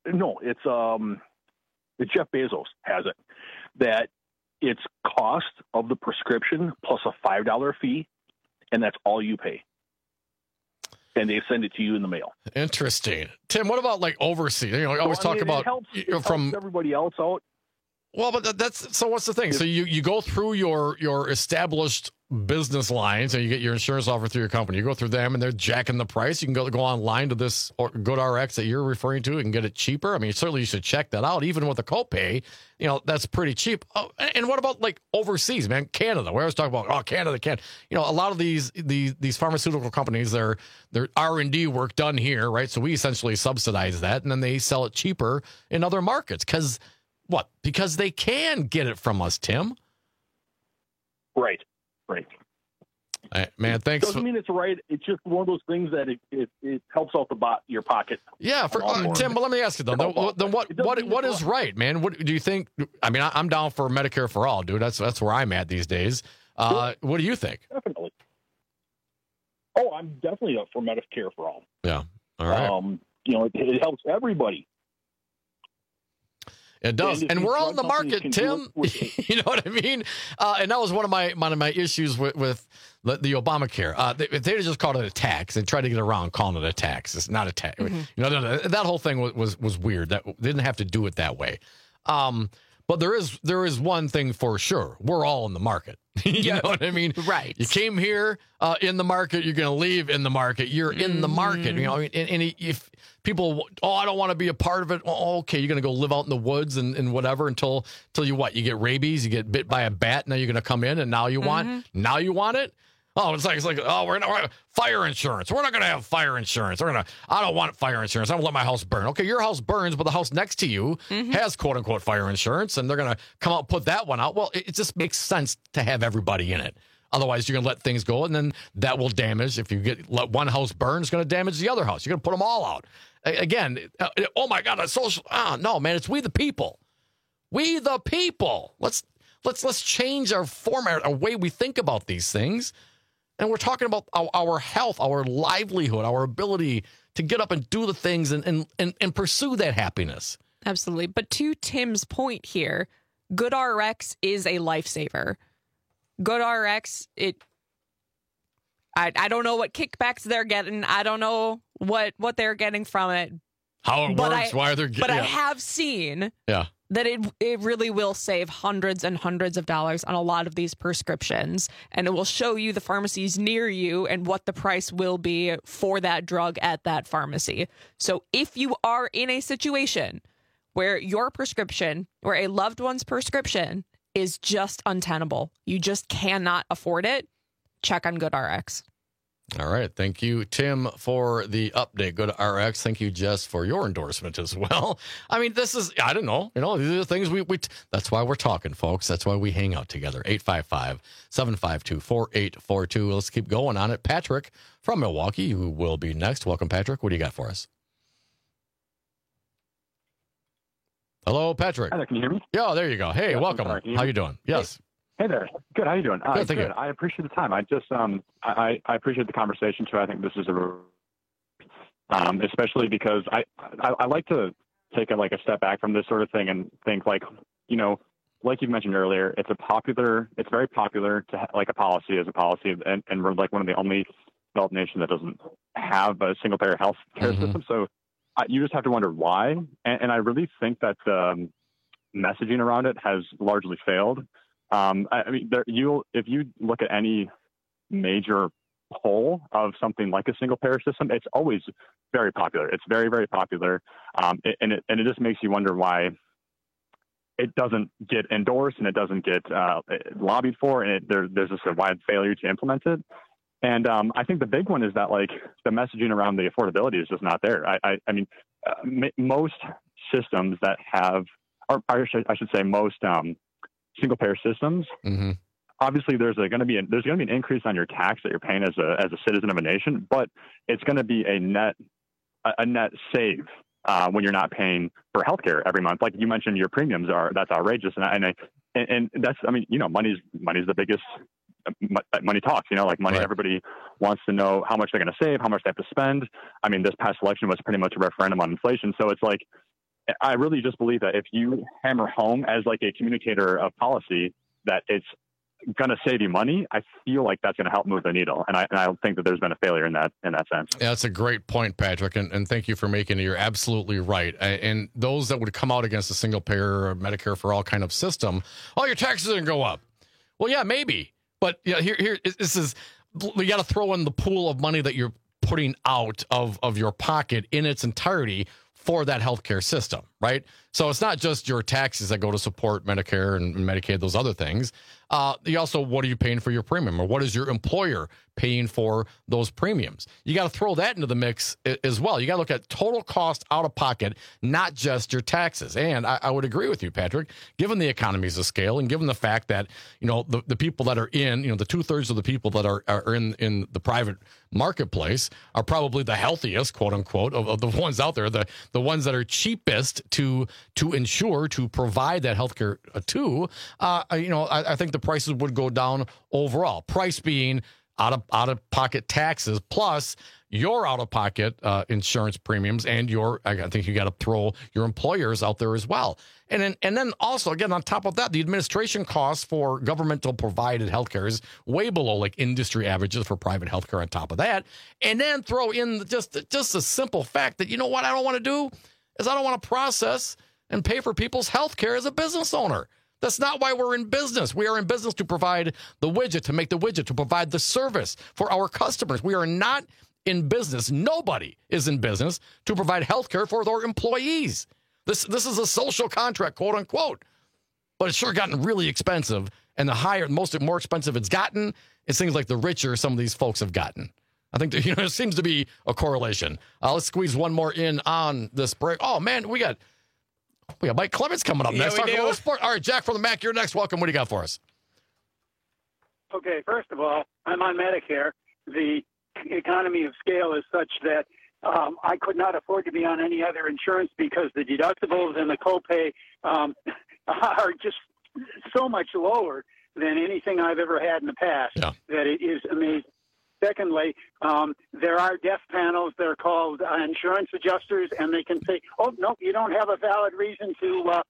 Jeff Bezos has it, that it's cost of the prescription plus a $5 fee, and that's all you pay. And they send it to you in the mail. Interesting. Tim, what about like overseas? You know, I always talk about it helps everybody else out. Well, but that's so. What's the thing? So you go through your established business lines, and you get your insurance offer through your company. You go through them, and they're jacking the price. You can go online to this GoodRx that you're referring to and get it cheaper. I mean, certainly you should check that out. Even with the copay, you know that's pretty cheap. Oh, and what about like overseas, man? Canada. We always talk about Canada. You know, a lot of these pharmaceutical companies, their R&D work done here, right? So we essentially subsidize that, and then they sell it cheaper in other markets because. What? Because they can get it from us, Tim. Right. Man, thanks. Doesn't mean it's right. It's just one of those things that it helps out your pocket. Yeah, Tim. But let me ask you though. Then what is right, man? What do you think? I mean, I'm down for Medicare for all, dude. That's where I'm at these days. What do you think? Definitely. Oh, I'm definitely up for Medicare for all. Yeah. All right. You know, it helps everybody. It does, and we're all in the market, Tim. You know what I mean? And that was one of my issues with the Obamacare. If they just called it a tax, they tried to get around calling it a tax. It's not a tax. Mm-hmm. You know, that whole thing was weird. That they didn't have to do it that way. But there is one thing for sure: we're all in the market. You know what I mean? Right. You came here in the market. You're going to leave in the market. You're in the market. You know, and if people, I don't want to be a part of it. Oh, okay, you're going to go live out in the woods and whatever until you get rabies, you get bit by a bat. Now you're going to come in, and now you want it. Oh, it's like we're not fire insurance. We're not going to have fire insurance. I don't want fire insurance. I don't let my house burn. Okay, your house burns, but the house next to you has quote unquote fire insurance, and they're going to come out and put that one out. Well, it just makes sense to have everybody in it. Otherwise, you're going to let things go, and then that will damage. If you let one house burn, it's going to damage the other house. You're going to put them all out. Again, oh my God, that's social. No, man, it's we the people. We the people. Let's change our format, our way we think about these things. And we're talking about our health, our livelihood, our ability to get up and do the things and pursue that happiness. Absolutely. But to Tim's point here, GoodRx is a lifesaver. GoodRx, I don't know what kickbacks they're getting. I don't know what they're getting from it. How it works, why they're getting. But I have seen that it really will save hundreds and hundreds of dollars on a lot of these prescriptions. And it will show you the pharmacies near you and what the price will be for that drug at that pharmacy. So if you are in a situation where your prescription or a loved one's prescription is just untenable, you just cannot afford it, check on GoodRx. All right. Thank you, Tim, for the update. GoodRx. Thank you, Jess, for your endorsement as well. I mean, this is, I don't know. You know, these are the things we that's why we're talking, folks. That's why we hang out together. 855-752-4842. Let's keep going on it. Patrick from Milwaukee, who will be next. Welcome, Patrick. What do you got for us? Hello, Patrick. Hi, can you hear me? Yeah, there you go. Hey, welcome. How you doing? Yes. Hey there. Good. How you doing? Good, thank you. I appreciate the time. I just I appreciate the conversation too. I think this is especially because I like to take a step back from this sort of thing and think like you mentioned earlier, it's very popular to like a policy as a policy, and we're like one of the only developed nations that doesn't have a single payer health care system. So you just have to wonder why, and I really think that messaging around it has largely failed. I mean, if you look at any major pull of something like a single payer system, it's always very popular. It's very, very popular. And it just makes you wonder why it doesn't get endorsed and it doesn't get lobbied for, and there's just a wide failure to implement it. And I think the big one is that, like, the messaging around the affordability is just not there. I mean, most systems that have, or I should say most single payer systems, obviously there's going to be an increase on your tax that you're paying as a citizen of a nation, but it's going to be a net save when you're not paying for healthcare every month. Like you mentioned, your premiums that's outrageous, and that's, I mean, you know, money's the biggest. Money talks, you know, like money. Right. Everybody wants to know how much they're going to save, how much they have to spend. I mean, this past election was pretty much a referendum on inflation. So it's like, I really just believe that if you hammer home as like a communicator of policy that it's going to save you money, I feel like that's going to help move the needle. And I don't think that there's been a failure in that sense. Yeah, that's a great point, Patrick. And thank you for making it. You're absolutely right. And those that would come out against a single payer or Medicare for all kind of system, oh, your taxes are going to go up. Well, yeah, maybe. But yeah, here this is, you got to throw in the pool of money that you're putting out of your pocket in its entirety for that healthcare system, right? So it's not just your taxes that go to support Medicare and Medicaid, those other things. You also, what are you paying for your premium, or what is your employer paying for those premiums? You got to throw that into the mix as well. You got to look at total cost out of pocket, not just your taxes. And I would agree with you, Patrick, given the economies of scale and given the fact that, you know, the people that are in, you know, the 2/3 of the people that are in the private marketplace are probably the healthiest, quote unquote, of the ones out there, the ones that are cheapest to ensure, to provide that healthcare to. You know, I think the prices would go down overall. Price being out of pocket taxes plus your out of pocket insurance premiums, and I think you got to throw your employers out there as well. And then also, again, on top of that, the administration costs for governmental provided healthcare is way below like industry averages for private healthcare on top of that. And then throw in just a simple fact that, you know what I don't want to do is I don't want to process and pay for people's healthcare as a business owner. That's not why we're in business. We are in business to provide the widget, to make the widget, to provide the service for our customers. We are not in business. Nobody is in business to provide health care for their employees. This is a social contract, quote unquote. But it's sure gotten really expensive. And the higher, more expensive it's gotten, it seems like the richer some of these folks have gotten. I think that, you know, it seems to be a correlation. Let's squeeze one more in on this break. Oh, man, we got Mike Clemens coming up next. Talking about sport. All right, Jack from the MAC, you're next. Welcome. What do you got for us? Okay, first of all, I'm on Medicare. The economy of scale is such that I could not afford to be on any other insurance because the deductibles and the copay are just so much lower than anything I've ever had in the past that it is amazing. Secondly, there are death panels. They're called insurance adjusters, and they can say, "Oh no, you don't have a valid reason to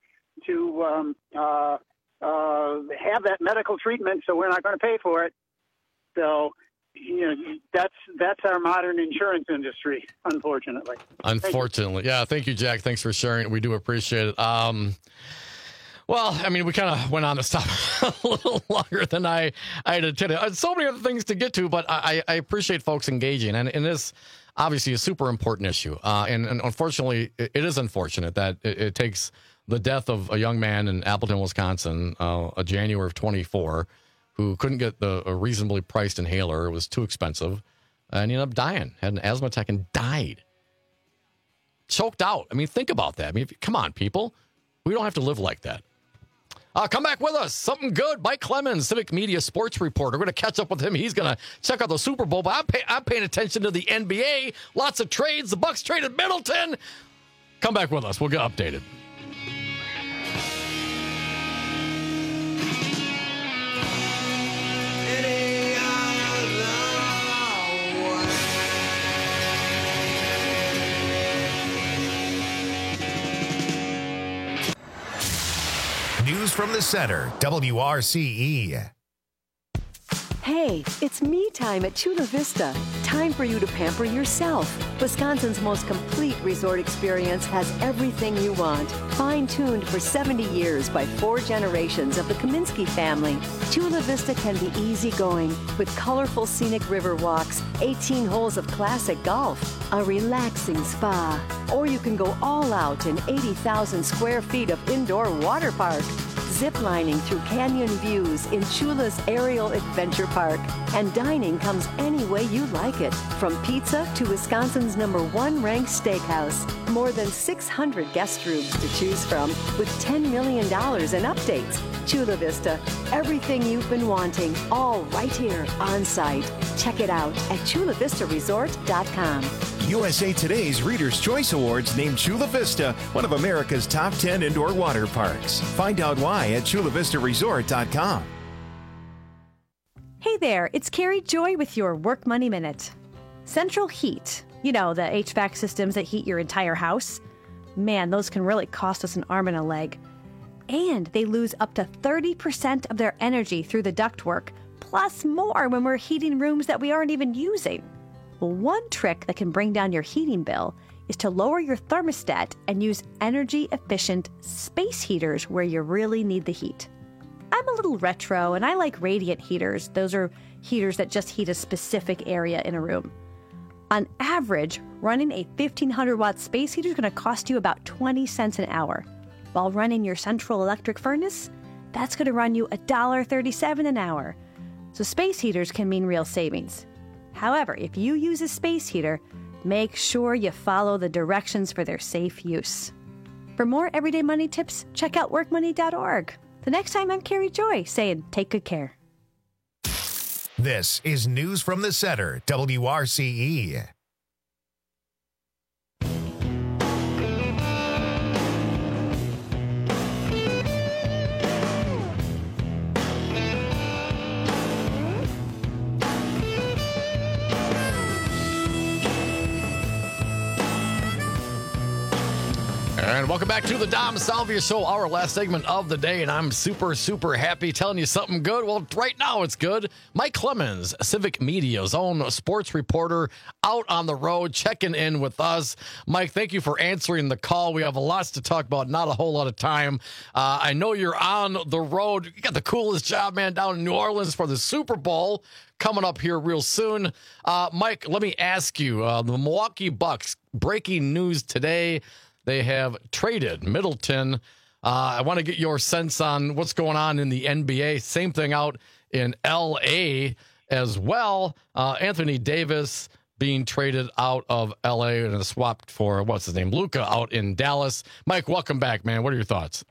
have that medical treatment, so we're not going to pay for it." So, you know, that's our modern insurance industry, unfortunately. Unfortunately, yeah. Thank you, Jack. Thanks for sharing. We do appreciate it. Well, I mean, we kind of went on this topic a little longer than I had intended. So many other things to get to, but I appreciate folks engaging. And this obviously a super important issue. And unfortunately, it is unfortunate that it takes the death of a young man in Appleton, Wisconsin, a January of 24, who couldn't get a reasonably priced inhaler. It was too expensive. And he ended up dying, had an asthma attack and died. Choked out. I mean, think about that. I mean, come on, people. We don't have to live like that. Come back with us. Something good. Mike Clemens, Civic Media sports reporter. We're going to catch up with him. He's going to check out the Super Bowl. But I'm paying attention to the NBA. Lots of trades. The Bucks traded Middleton. Come back with us. We'll get updated. News from the center, WRCE. Hey, it's me time at Chula Vista. Time for you to pamper yourself. Wisconsin's most complete resort experience has everything you want. Fine-tuned for 70 years by 4 generations of the Kaminsky family. Chula Vista can be easygoing with colorful scenic river walks, 18 holes of classic golf, a relaxing spa, or you can go all out in 80,000 square feet of indoor water park. Ziplining through canyon views in Chula's Aerial Adventure Park. And dining comes any way you like it, from pizza to Wisconsin's #1 ranked steakhouse. More than 600 guest rooms to choose from with $10 million in updates. Chula Vista, everything you've been wanting, all right here on site. Check it out at chulavistaresort.com. USA Today's Reader's Choice Awards named Chula Vista one of America's top 10 indoor water parks. Find out why at chulavistaresort.com. Hey there, it's Carrie Joy with your Work Money Minute. Central Heat, you know, the HVAC systems that heat your entire house. Man, those can really cost us an arm and a leg. And they lose up to 30% of their energy through the ductwork, plus more when we're heating rooms that we aren't even using. Well, one trick that can bring down your heating bill is to lower your thermostat and use energy-efficient space heaters where you really need the heat. I'm a little retro, and I like radiant heaters. Those are heaters that just heat a specific area in a room. On average, running a 1,500-watt space heater is going to cost you about 20 cents an hour. While running your central electric furnace, that's going to run you $1.37 an hour. So space heaters can mean real savings. However, if you use a space heater, make sure you follow the directions for their safe use. For more everyday money tips, check out workmoney.org. The next time, I'm Carrie Joy saying, take good care. This is News from the Center, WRCE. And welcome back to the Dom Salvia Show, our last segment of the day, and I'm super, super happy telling you something good. Well, right now it's good. Mike Clemens, Civic Media's own sports reporter, out on the road, checking in with us. Mike, thank you for answering the call. We have lots to talk about, not a whole lot of time. I know you're on the road. You got the coolest job, man, down in New Orleans for the Super Bowl coming up here real soon. Mike, let me ask you, the Milwaukee Bucks, breaking news today. They have traded Middleton. I want to get your sense on what's going on in the NBA. Same thing out in L.A. as well. Anthony Davis being traded out of L.A. and swapped for, what's his name, Luka out in Dallas. Mike, welcome back, man. What are your thoughts?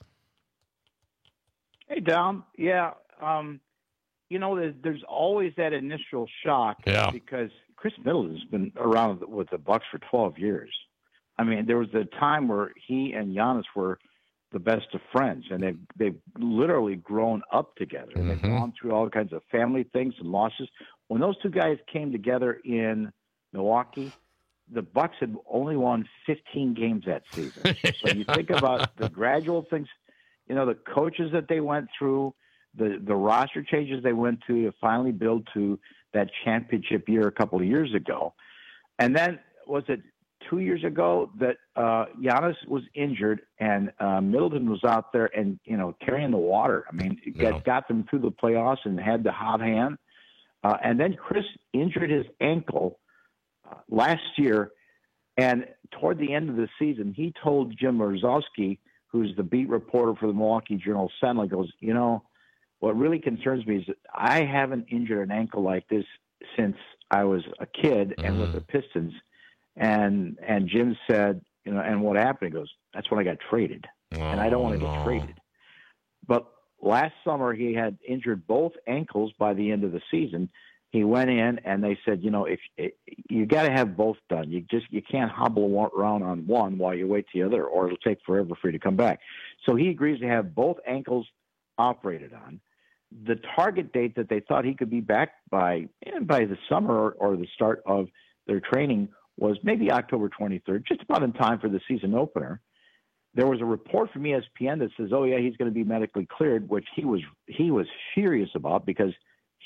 Hey, Dom. Yeah, you know, there's always that initial shock because Chris Middleton's been around with the Bucks for 12 years. I mean, there was a time where he and Giannis were the best of friends, and they've literally grown up together. Mm-hmm. They've gone through all kinds of family things and losses. When those two guys came together in Milwaukee, the Bucks had only won 15 games that season. So you think about the gradual things, you know, the coaches that they went through, the roster changes they went to finally build to that championship year a couple of years ago. And then was it 2 years ago that Giannis was injured and Middleton was out there and, you know, carrying the water. I mean, got them through the playoffs and had the hot hand. And then Chris injured his ankle last year. And toward the end of the season, he told Jim Orzowski, who's the beat reporter for the Milwaukee Journal-Sentinel, goes, you know, what really concerns me is that I haven't injured an ankle like this since I was a kid and with the Pistons. And Jim said, you know, and what happened? He goes, that's when I got traded. And I don't want to get traded. But last summer, he had injured both ankles by the end of the season. He went in and they said, you know, if you got to have both done. You can't hobble around on one while you wait the other, or it'll take forever for you to come back. So he agrees to have both ankles operated on. The target date that they thought he could be back by the summer or the start of their training was maybe October 23rd, just about in time for the season opener. There was a report from ESPN that says, oh, yeah, he's going to be medically cleared, which he was furious about because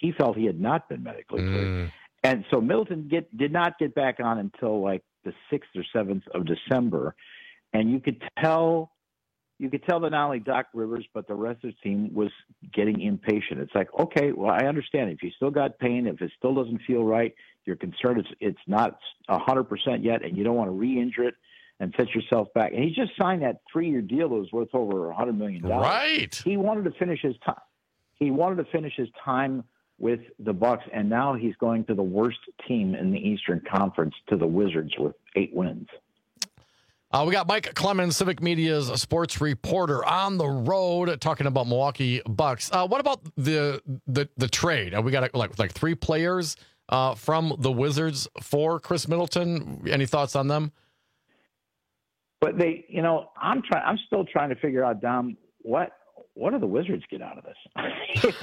he felt he had not been medically cleared. And so Middleton did not get back on until like the 6th or 7th of December. And you could tell that not only Doc Rivers, but the rest of the team was getting impatient. It's like, okay, well, I understand. If you still got pain, if it still doesn't feel right, you're concerned it's not 100% yet, and you don't want to re-injure it and set yourself back. And he just signed that 3-year deal that was worth over $100 million. Right. He wanted to finish his time. He wanted to finish his time with the Bucks, and now he's going to the worst team in the Eastern Conference, to the Wizards, with 8 wins. We got Mike Clemens, Civic Media's sports reporter, on the road talking about Milwaukee Bucks. What about the trade? We got like 3 players from the Wizards for Chris Middleton. Any thoughts on them? But they, I'm still trying to figure out, Dom, what do the Wizards get out of this?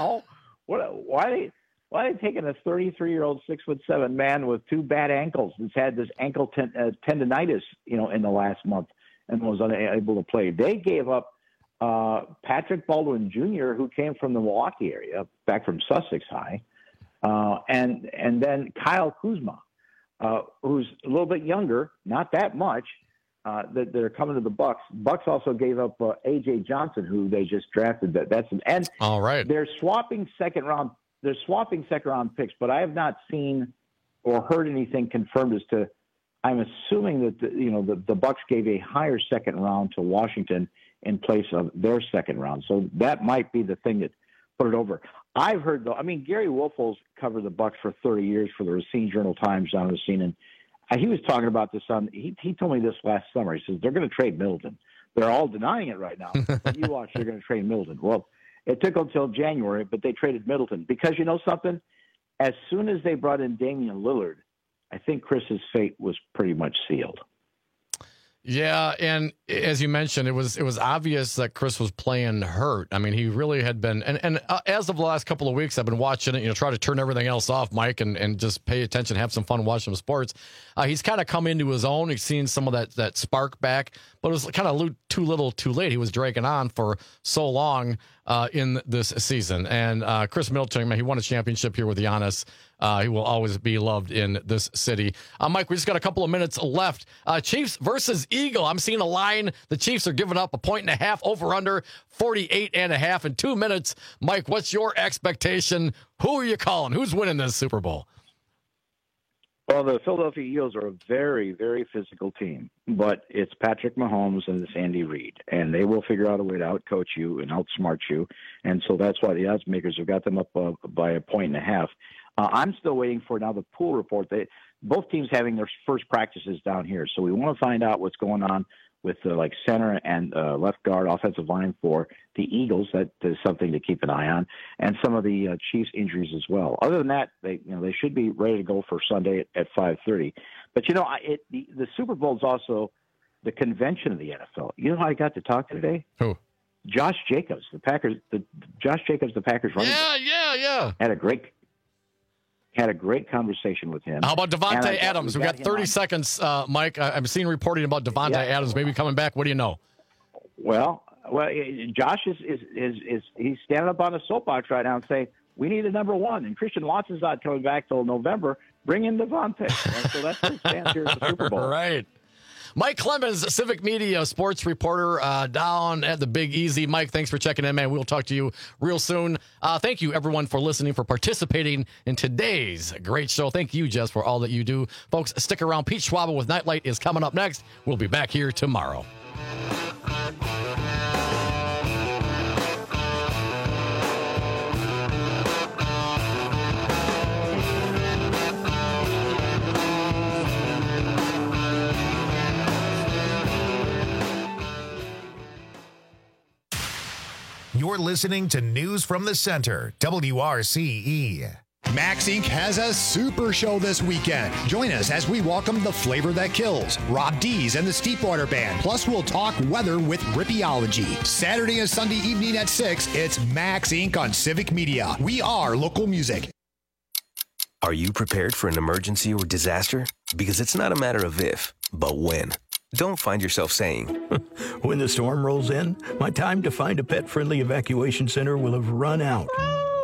Why are they taking a 33-year-old 6'7" man with 2 bad ankles that's had this ankle tendonitis, in the last month and was unable to play? They gave up Patrick Baldwin Jr., who came from the Milwaukee area, back from Sussex High, and then Kyle Kuzma, who's a little bit younger, not that much. That they're coming to the Bucks. Bucks also gave up A.J. Johnson, who they just drafted. And all right, they're swapping second round picks, but I have not seen or heard anything confirmed as to. I'm assuming that the Bucks gave a higher second round to Washington in place of their second round, so that might be the thing that put it over. I've heard though. I mean, Gary Wolfels covered the Bucks for 30 years for the Racine Journal-Times down in Racine, and he was talking about this he told me this last summer. He says they're going to trade Middleton. They're all denying it right now. But you watch, they're going to trade Middleton. Well, it took until January, but they traded Middleton because you know something? As soon as they brought in Damian Lillard, I think Chris's fate was pretty much sealed. Yeah, and as you mentioned, it was obvious that Chris was playing hurt. I mean, he really had been, and as of the last couple of weeks, I've been watching it, try to turn everything else off, Mike, and just pay attention, have some fun watching some sports. He's kind of come into his own. He's seen some of that spark back, but it was kind of too little, too late. He was dragging on for so long in this season. And Chris Middleton, he won a championship here with Giannis. He will always be loved in this city. Mike, we just got a couple of minutes left. Chiefs versus Eagle. I'm seeing a line. The Chiefs are giving up 1.5 over under 48.5 in 2 minutes. Mike, what's your expectation? Who are you calling? Who's winning this Super Bowl? Well, the Philadelphia Eagles are a very, very physical team, but it's Patrick Mahomes and it's Andy Reid, and they will figure out a way to outcoach you and outsmart you, and so that's why the odds makers have got them up by 1.5. I'm still waiting for now the pool report. Both teams having their first practices down here, so we want to find out what's going on with like center and left guard, offensive line for the Eagles. That is something to keep an eye on, and some of the Chiefs injuries as well. Other than that, they should be ready to go for Sunday at 5:30. But the Super Bowl is also the convention of the NFL. You know how I got to talk today? Who? Josh Jacobs, the Packers. Josh Jacobs, the Packers running back. Yeah. Had a great conversation with him. How about Devontae Adams? We've got 30 seconds, Mike. I'm seeing reporting about Devontae Adams maybe coming back. What do you know? Well, Josh is he's standing up on a soapbox right now and saying we need a number one, and Christian Watson's not coming back till November. Bring in Devontae. So that's his stance here at the Super Bowl. Right. Mike Clemens, Civic Media sports reporter down at the Big Easy. Mike, thanks for checking in, man. We'll talk to you real soon. Thank you, everyone, for listening, for participating in today's great show. Thank you, Jess, for all that you do. Folks, stick around. Pete Schwab with Nightlight is coming up next. We'll be back here tomorrow. You're listening to News from the Center, WRCE. Max Inc. has a super show this weekend. Join us as we welcome the flavor that kills, Rob Dees and the Steepwater Band. Plus, we'll talk weather with Rippeology. Saturday and Sunday evening at 6, it's Max Inc. on Civic Media. We are local music. Are you prepared for an emergency or disaster? Because it's not a matter of if, but when. Don't find yourself saying, when the storm rolls in, my time to find a pet-friendly evacuation center will have run out.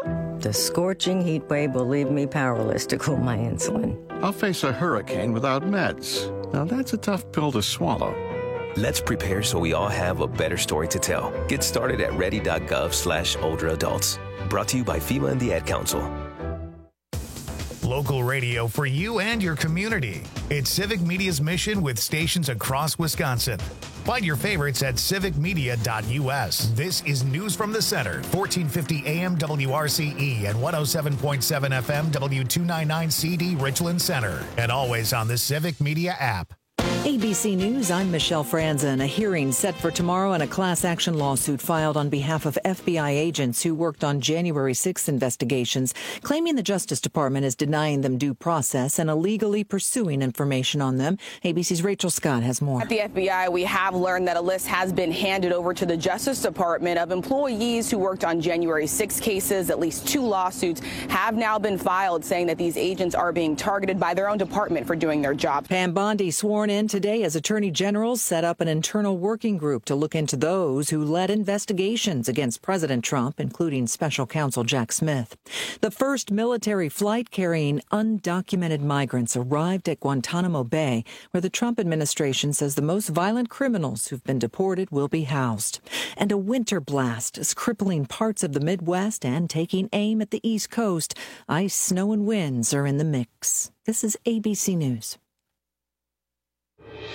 The scorching heat wave will leave me powerless to cool my insulin. I'll face a hurricane without meds. Now that's a tough pill to swallow. Let's prepare so we all have a better story to tell. Get started at ready.gov/older adults. Brought to you by FEMA and the Ad Council. Local radio for you and your community. It's Civic Media's mission with stations across Wisconsin. Find your favorites at civicmedia.us. This is News from the Center, 1450 AM WRCE and 107.7 FM W299 CD Richland Center. And always on the Civic Media app. ABC News, I'm Michelle Franzen. A hearing set for tomorrow in a class action lawsuit filed on behalf of FBI agents who worked on January 6th investigations, claiming the Justice Department is denying them due process and illegally pursuing information on them. ABC's Rachel Scott has more. At the FBI, we have learned that a list has been handed over to the Justice Department of employees who worked on January 6 cases. At least 2 lawsuits have now been filed saying that these agents are being targeted by their own department for doing their job. Pam Bondi sworn in today as Attorney General set up an internal working group to look into those who led investigations against President Trump, including Special Counsel Jack Smith. The first military flight carrying undocumented migrants arrived at Guantanamo Bay, where the Trump administration says the most violent criminals who've been deported will be housed. And a winter blast is crippling parts of the Midwest and taking aim at the East Coast. Ice, snow, and winds are in the mix. This is ABC News.